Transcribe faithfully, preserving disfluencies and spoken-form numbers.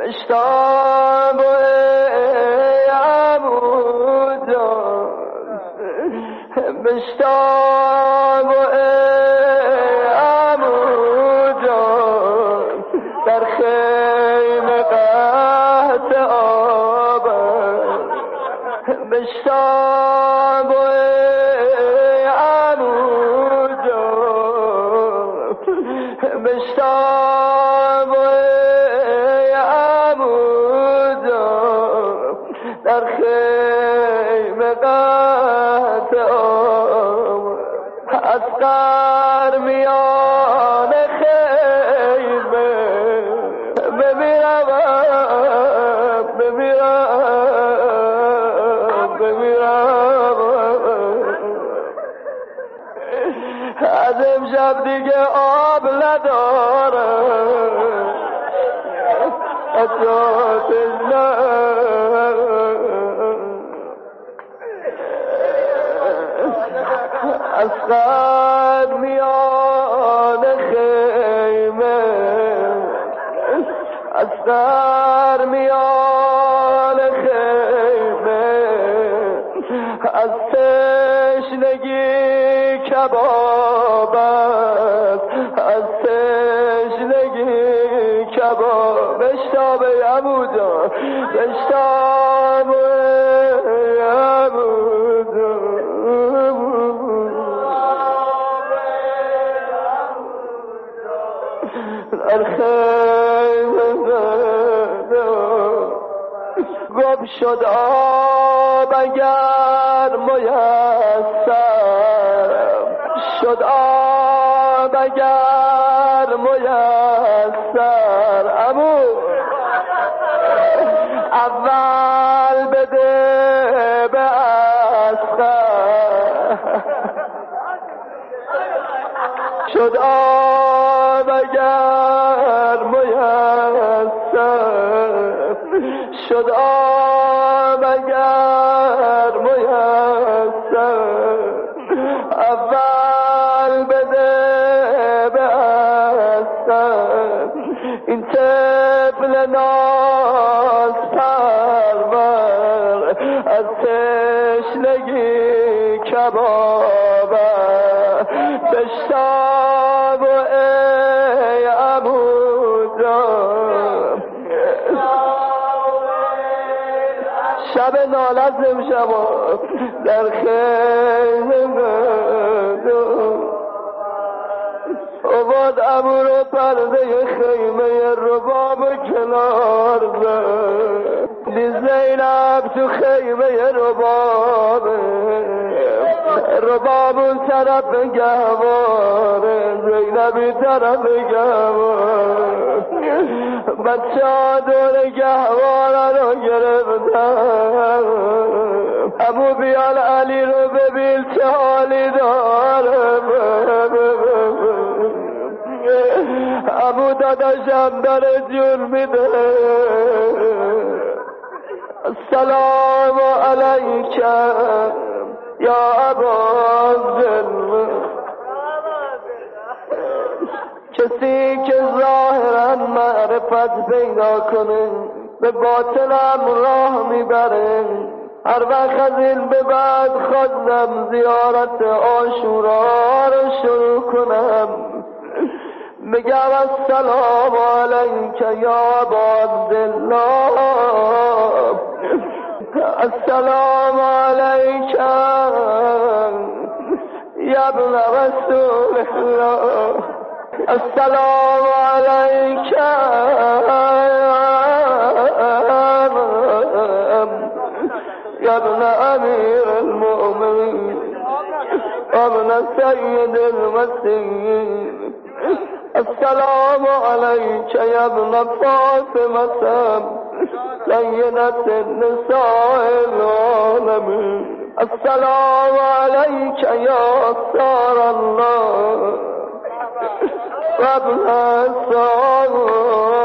مشتاق ای عمو جان، مشتاق ای عمو جان، در خیمه قحط آبم. مشتاق ای عمو جان، مشتاق ای عمو جان، در خیمه قحط آبم. از قر میان خیمه بمیرم بمیرم بمیرم. از امشب دیگه آب ندارم، اطراف از قد میان خیمه، از قد میان خیمه، از تشنگی کباب است، از تشنگی کباب. مشتاق ای عمو جان، مشتاق ای عمو جان. در خیمه گم شد آب اگر میسر، شد آب اگر میسر. عمو اول بده به اصغر، شد آب اگر میسر، شد آب اگر میسر. اول بده به اصغر، این طفل ناز پرور، از تشنگی کباب. مشتاق ای عمو جان، شب نالت نمیشم در خیمه آباد. عمو رو پرده خیمه رباب کنار زد، دی زینب تو خیمه ربابه، رباب اون طرف گهواره، زینبی طرف گهواره. بچه ها دور گهواره رو گرفتن. عمو بیال علی رو ببین چه حالی داره. عمو داداشم داره جون میده. السلام علیکم یا ابوالعلا. کسی که ظاهرا معرفت پیدا کنه به باطنم راه میبره. هر وقت از این به بعد خواستم زیارت عاشورا رو شروع کنم، میگم السلام علیک یا ابوالعلا، السلام علیک یا ابن رسول الله، السلام علیک یا ابن امیر المؤمنین ابن سید المسیحین، السلام علیک یا ابن فاطمة سیدة النساء العالمین، السلام علیک یا سار الله و ابن السلام